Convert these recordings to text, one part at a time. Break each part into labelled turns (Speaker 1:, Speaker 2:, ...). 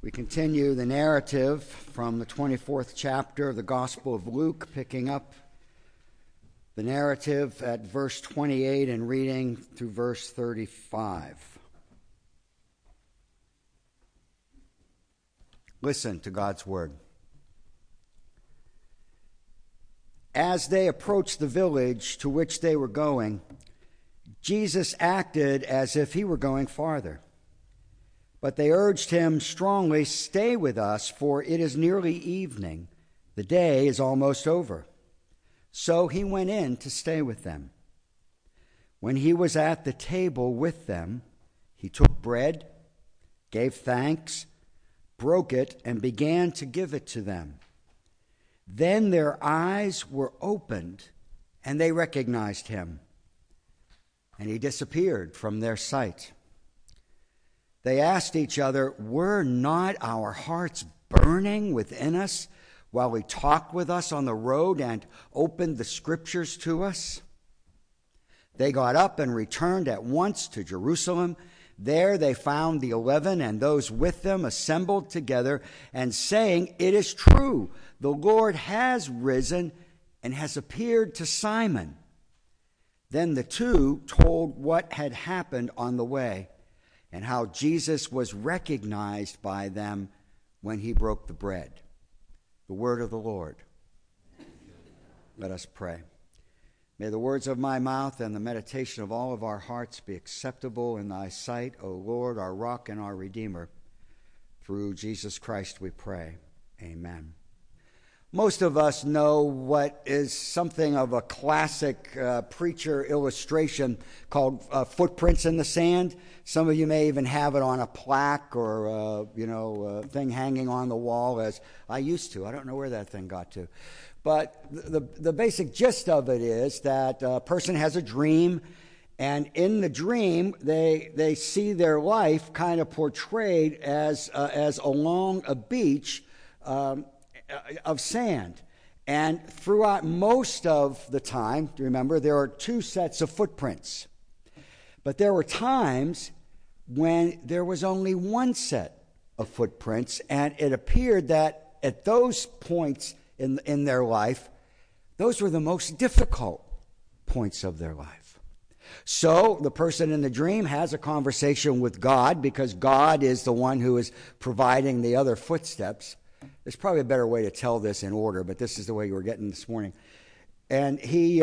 Speaker 1: We continue the narrative from the 24th chapter of the Gospel of Luke, picking up the narrative at verse 28 and reading through verse 35. Listen to God's word. As they approached the village to which they were going, Jesus acted as if he were going farther. But they urged him strongly, "Stay with us, for it is nearly evening. The day is almost over." So he went in to stay with them. When he was at the table with them, he took bread, gave thanks, broke it, and began to give it to them. Then their eyes were opened, and they recognized him, and he disappeared from their sight. They asked each other, "Were not our hearts burning within us while he talked with us on the road and opened the scriptures to us?" They got up and returned at once to Jerusalem. There they found the 11 and those with them assembled together and saying, "It is true, the Lord has risen and has appeared to Simon." Then the two told what had happened on the way, and how Jesus was recognized by them when he broke the bread. The word of the Lord. Let us pray. May the words of my mouth and the meditation of all of our hearts be acceptable in thy sight, O Lord, our rock and our redeemer. Through Jesus Christ we pray. Amen. Most of us know what is something of a classic preacher illustration called footprints in the sand. Some of you may even have it on a plaque or a thing hanging on the wall, as I used to. I don't know where that thing got to. But the basic gist of it is that a person has a dream, and in the dream they see their life kind of portrayed as along a beach of sand. And throughout most of the time, remember, there are two sets of footprints. But there were times when there was only one set of footprints, and it appeared that at those points in their life, those were the most difficult points of their life. So the person in the dream has a conversation with God, because God is the one who is providing the other footsteps. There's probably a better way to tell this in order, but this is the way you were getting this morning. And he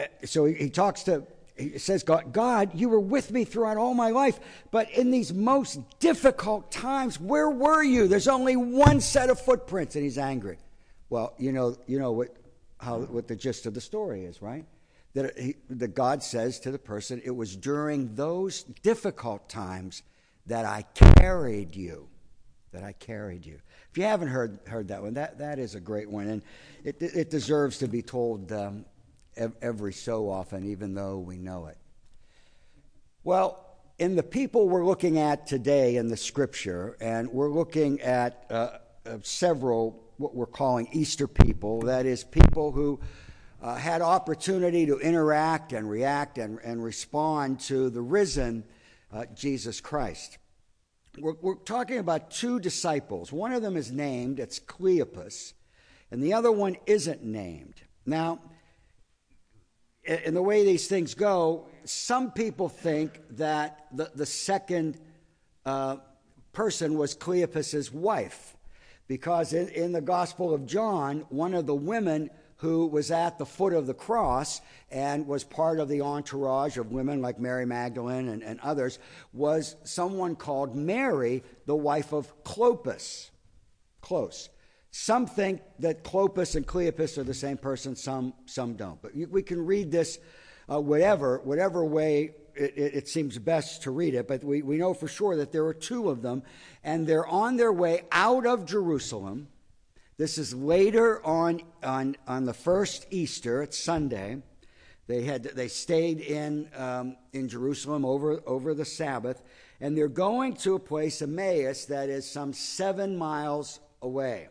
Speaker 1: says, God, you were with me throughout all my life, but in these most difficult times, where were you? There's only one set of footprints, and he's angry. Well, you know what the gist of the story is, right? That God says to the person, "It was during those difficult times that I carried you." That I carried you. If you haven't heard that one, that is a great one, and it deserves to be told every so often, even though we know it. Well, in the people we're looking at today in the Scripture, and we're looking at several what we're calling Easter people, that is, people who had opportunity to interact and react and respond to the risen Jesus Christ. We're talking about two disciples. One of them is named, it's Cleopas, and the other one isn't named. Now, in the way these things go, some people think that the second person was Cleopas's wife, because in the Gospel of John, one of the women who was at the foot of the cross and was part of the entourage of women like Mary Magdalene and others was someone called Mary, the wife of Clopas. Close. Some think that Clopas and Cleopas are the same person, some don't. But we can read this whatever way it seems best to read it. But we know for sure that there are two of them, and they're on their way out of Jerusalem. This is later on the first Easter. It's Sunday. They stayed in Jerusalem over the Sabbath, and they're going to a place, Emmaus, that is some 7 miles away.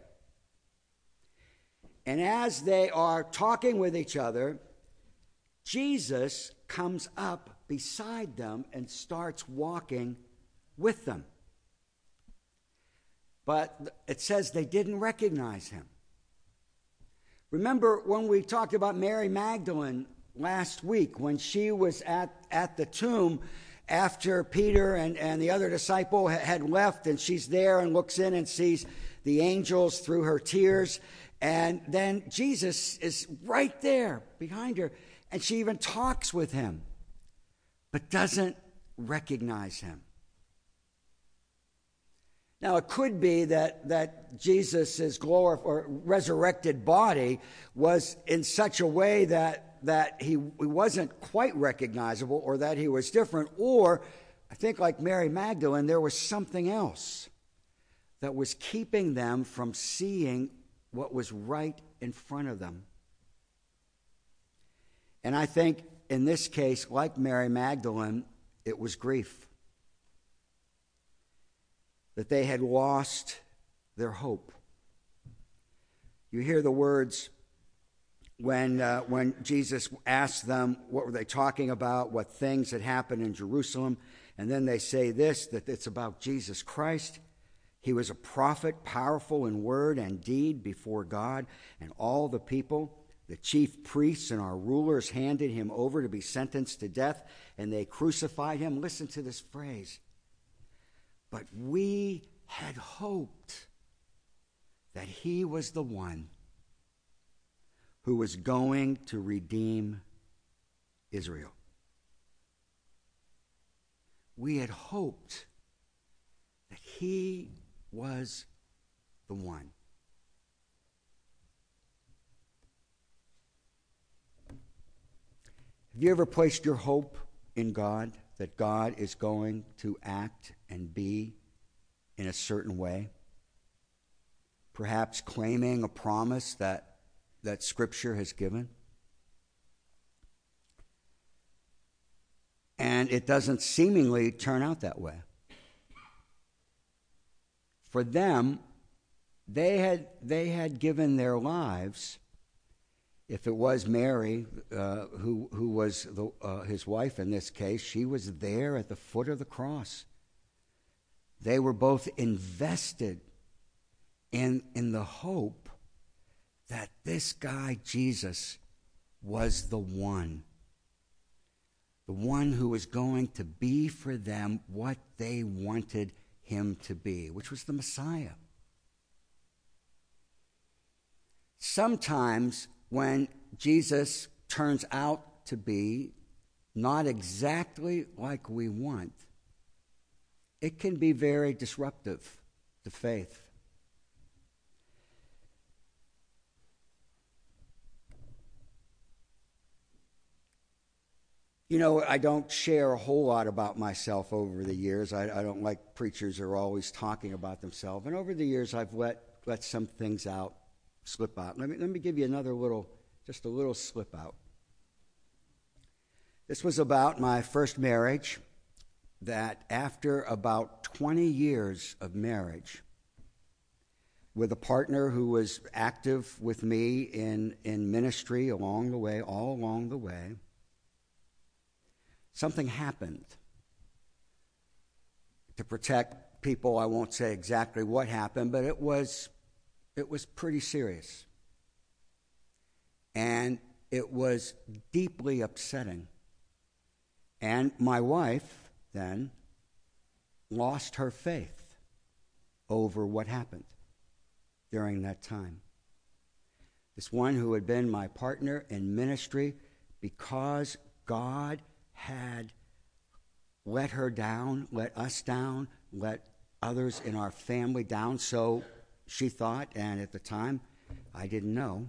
Speaker 1: And as they are talking with each other, Jesus comes up beside them and starts walking with them. but it says they didn't recognize him. Remember when we talked about Mary Magdalene last week, when she was at the tomb after Peter and the other disciple had left, and she's there and looks in and sees the angels through her tears, and then Jesus is right there behind her, and she even talks with him, but doesn't recognize him. Now, it could be that Jesus' resurrected body was in such a way that he wasn't quite recognizable, or that he was different, or I think like Mary Magdalene, there was something else that was keeping them from seeing what was right in front of them. And I think in this case, like Mary Magdalene, it was grief. That they had lost their hope. You hear the words when Jesus asked them what were they talking about, what things had happened in Jerusalem, and then they say this, that it's about Jesus Christ. He was a prophet, powerful in word and deed before God and all the people. The chief priests and our rulers handed him over to be sentenced to death, and they crucified him. Listen to this phrase. But we had hoped that he was the one who was going to redeem Israel. We had hoped that he was the one. Have you ever placed your hope in God, that God is going to act and be in a certain way? Perhaps claiming a promise that Scripture has given? And it doesn't seemingly turn out that way. For them, they had given their lives. If it was Mary, who was his wife in this case, she was there at the foot of the cross. They were both invested in the hope that this guy, Jesus, was the one who was going to be for them what they wanted him to be, which was the Messiah. Sometimes when Jesus turns out to be not exactly like we want, it can be very disruptive to faith. You know, I don't share a whole lot about myself over the years. I don't like preachers who are always talking about themselves. And over the years, I've let some things slip out. Let me give you just a little slip out. This was about my first marriage, that after about 20 years of marriage, with a partner who was active with me in ministry all along the way, something happened. To protect people, I won't say exactly what happened, but it was pretty serious. And it was deeply upsetting. And my wife then lost her faith over what happened during that time. This one who had been my partner in ministry, because God had let her down, let us down, let others in our family down, so she thought, and at the time, I didn't know,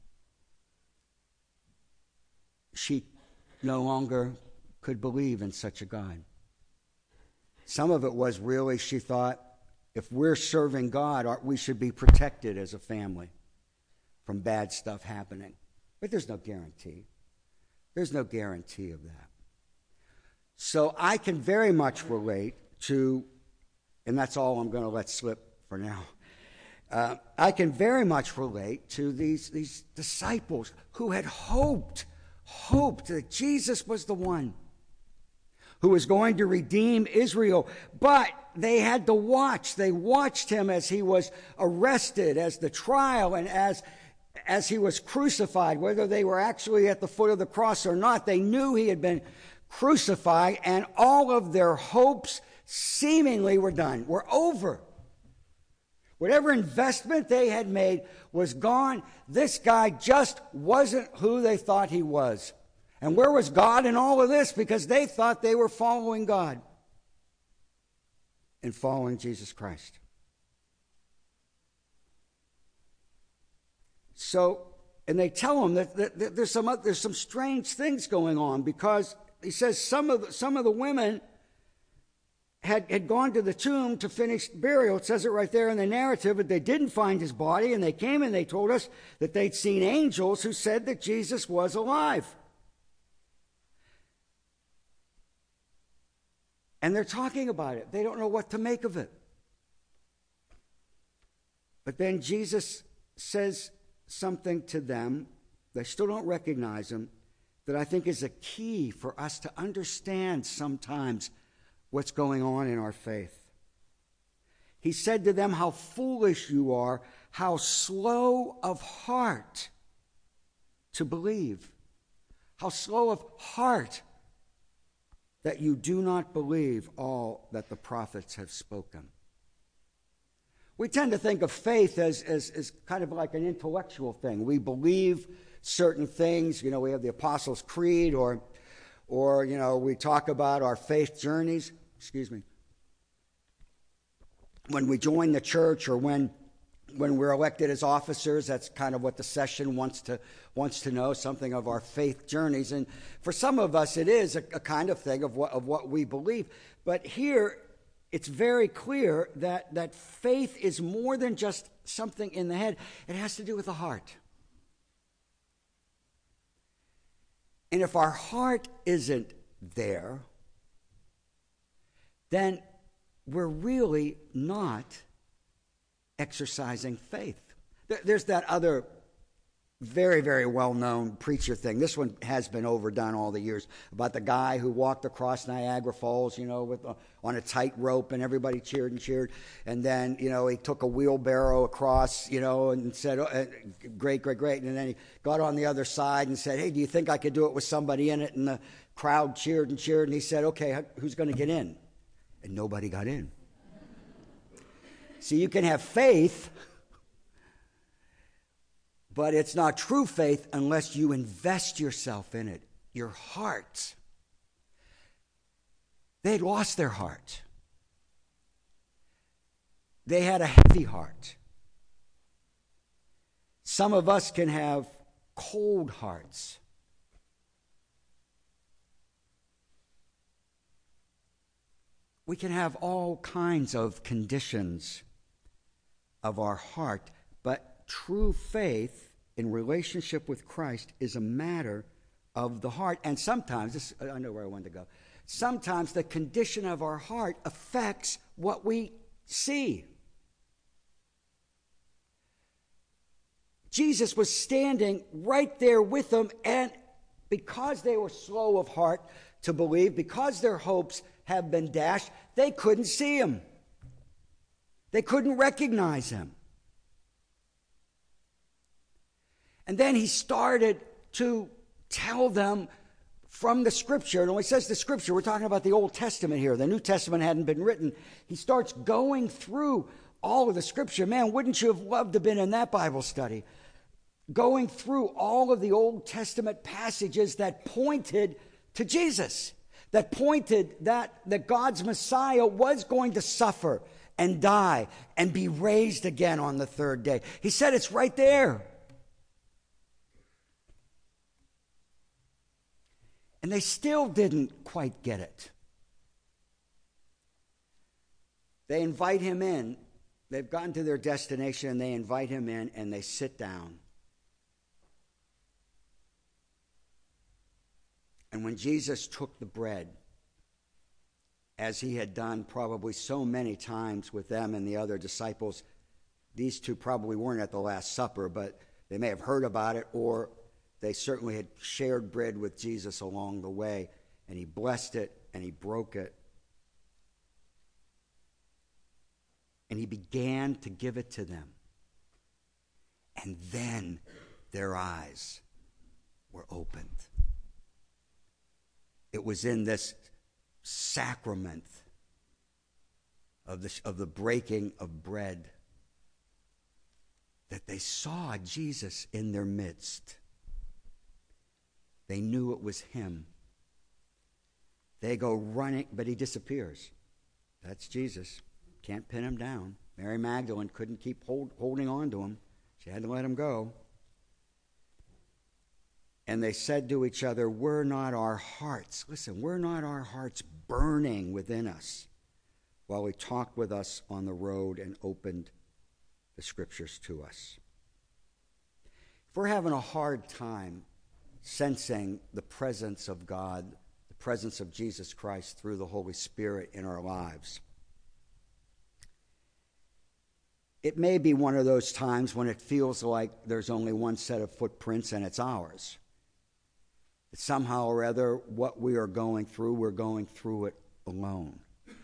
Speaker 1: she no longer could believe in such a God. Some of it was really, she thought, if we're serving God, we should be protected as a family from bad stuff happening. But there's no guarantee. There's no guarantee of that. So I can very much relate to, and that's all I'm going to let slip for now. I can very much relate to these disciples who had hoped that Jesus was the one who was going to redeem Israel. But they had to watch. They watched him as he was arrested, as the trial, and as he was crucified, whether they were actually at the foot of the cross or not. They knew he had been crucified, and all of their hopes seemingly were done, were over. Whatever investment they had made was gone. This guy just wasn't who they thought he was. And where was God in all of this? Because they thought they were following God and following Jesus Christ. So, and they tell him that there's some strange things going on, because he says some of the women had gone to the tomb to finish burial. It says it right there in the narrative, but they didn't find his body, and they came and they told us that they'd seen angels who said that Jesus was alive. And they're talking about it. They don't know what to make of it. But then Jesus says something to them. They still don't recognize him, that I think is a key for us to understand sometimes what's going on in our faith. He said to them, how foolish you are, how slow of heart to believe. How slow of heart that you do not believe all that the prophets have spoken. We tend to think of faith as kind of like an intellectual thing. We believe certain things. You know, we have the Apostles' Creed, or you know, we talk about our faith journeys. When we join the church, or when we're elected as officers, that's kind of what the session wants to know, something of our faith journeys. And for some of us, it is a kind of thing of what we believe. But here, it's very clear that faith is more than just something in the head. It has to do with the heart. And if our heart isn't there, then we're really not exercising faith. There's that other very, very well-known preacher thing. This one has been overdone all the years, about the guy who walked across Niagara Falls, you know, on a tight rope, and everybody cheered and cheered. And then, you know, he took a wheelbarrow across, you know, and said, oh, great, great, great. And then he got on the other side and said, hey, do you think I could do it with somebody in it? And the crowd cheered and cheered. And he said, okay, who's going to get in? And nobody got in. See, you can have faith, but it's not true faith unless you invest yourself in it. Your heart. They'd lost their heart. They had a heavy heart. Some of us can have cold hearts. We can have all kinds of conditions of our heart, but true faith in relationship with Christ is a matter of the heart. And sometimes, I know where I wanted to go, sometimes the condition of our heart affects what we see. Jesus was standing right there with them, and because they were slow of heart to believe, because their hopes have been dashed, they couldn't see him. They couldn't recognize him. And then he started to tell them from the Scripture. And when he says the Scripture, we're talking about the Old Testament here. The New Testament hadn't been written. He starts going through all of the Scripture. Man, wouldn't you have loved to have been in that Bible study? Going through all of the Old Testament passages that pointed to Jesus, that pointed that God's Messiah was going to suffer and die and be raised again on the third day. He said it's right there. And they still didn't quite get it. They invite him in. They've gotten to their destination, and they invite him in, and they sit down. And when Jesus took the bread, as he had done probably so many times with them and the other disciples, these two probably weren't at the Last Supper, but they may have heard about it, or they certainly had shared bread with Jesus along the way. And he blessed it, and he broke it. and he began to give it to them. And then their eyes were opened. It was in this sacrament of the breaking of bread that they saw Jesus in their midst. They knew it was him. They go running, but he disappears. That's Jesus. Can't pin him down. Mary Magdalene couldn't keep holding on to him. She had to let him go. And they said to each other, were not our hearts burning within us while he talked with us on the road and opened the scriptures to us? If we're having a hard time sensing the presence of God, the presence of Jesus Christ through the Holy Spirit in our lives, it may be one of those times when it feels like there's only one set of footprints and it's ours. That somehow or other, what we are going through, we're going through it alone.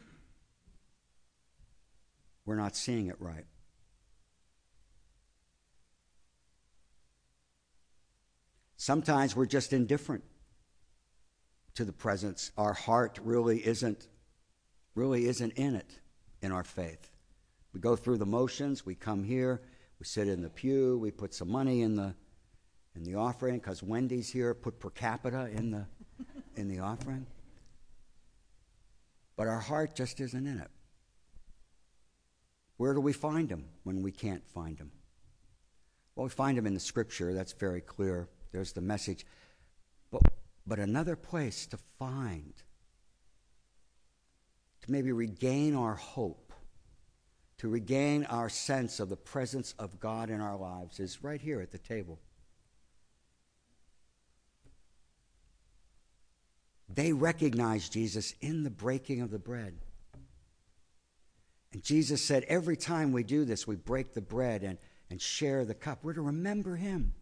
Speaker 1: We're not seeing it right. Sometimes we're just indifferent to the presence. Our heart really isn't in it in our faith. We go through the motions. We come here. We sit in the pew. We put some money in the offering because Wendy's here. Put per capita in the offering. But our heart just isn't in it. Where do we find him when we can't find him? Well, we find him in the Scripture. That's very clear. There's the message. But another place to find, to maybe regain our hope, to regain our sense of the presence of God in our lives, is right here at the table. They recognized Jesus in the breaking of the bread. And Jesus said, every time we do this, we break the bread and share the cup, we're to remember him.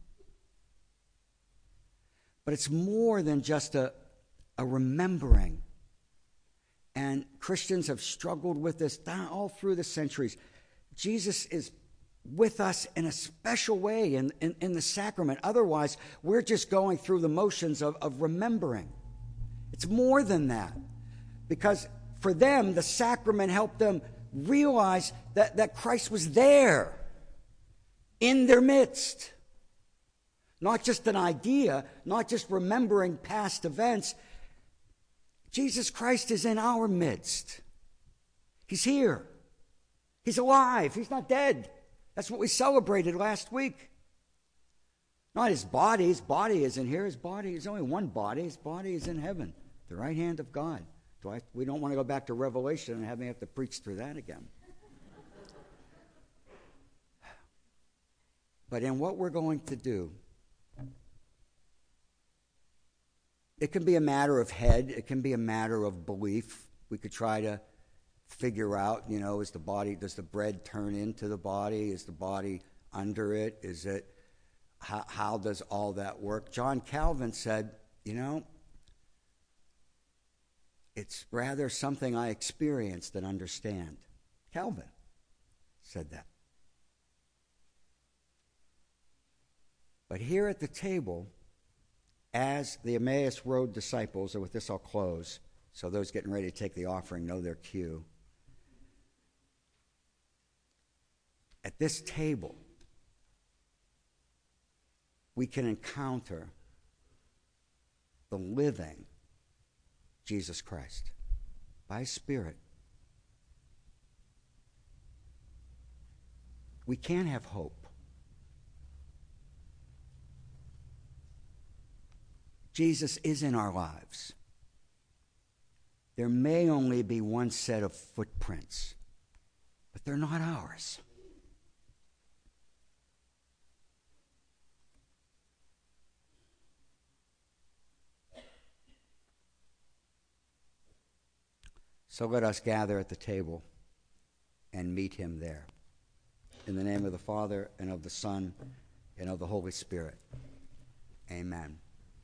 Speaker 1: But it's more than just a remembering. And Christians have struggled with this all through the centuries. Jesus is with us in a special way in the sacrament. Otherwise, we're just going through the motions of remembering. It's more than that. Because for them, the sacrament helped them realize that Christ was there in their midst. Not just an idea, not just remembering past events. Jesus Christ is in our midst. He's here. He's alive. He's not dead. That's what we celebrated last week. Not his body. His body isn't here. His body is only one body. His body is in heaven, the right hand of God. We don't want to go back to Revelation and have me have to preach through that again. But in what we're going to do, it can be a matter of head. It can be a matter of belief. We could try to figure out, does the bread turn into the body? Is the body under it? Is it, how does all that work? John Calvin said, it's rather something I experience than understand. Calvin said that. But here at the table, as the Emmaus Road disciples, and with this I'll close, so those getting ready to take the offering know their cue. At this table, we can encounter the living Jesus Christ by His Spirit. We can have hope. Jesus is in our lives. There may only be one set of footprints, but they're not ours. So let us gather at the table and meet him there. In the name of the Father, and of the Son, and of the Holy Spirit. Amen.